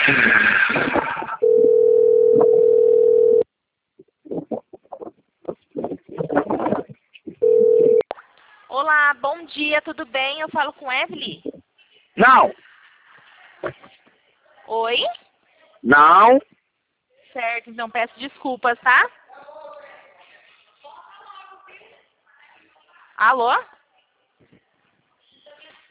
Olá, bom dia, tudo bem? Eu falo com Evelyn? Não, Oi? não, Certo, então peço desculpas, tá? Alô?